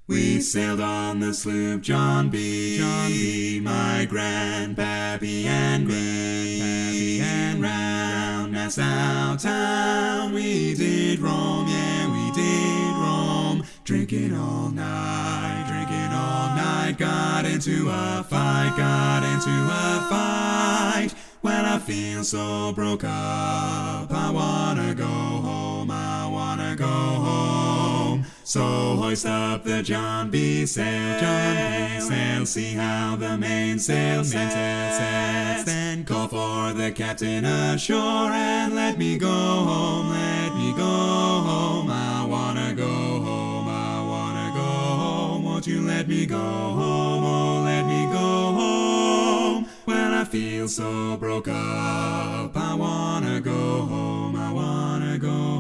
We sailed on the sloop John B. My grandpappy and me. Round Nassau town we did roam, yeah, we did roam. Drinking all night. Got into a fight. When I feel so broke up, I wanna go home. So hoist up the John B. sail, see how the mainsail sets. Then call for the captain ashore and let me go home. I wanna go home. Won't you let me go home? Oh, let me go home. When I feel so broke up, I wanna go home.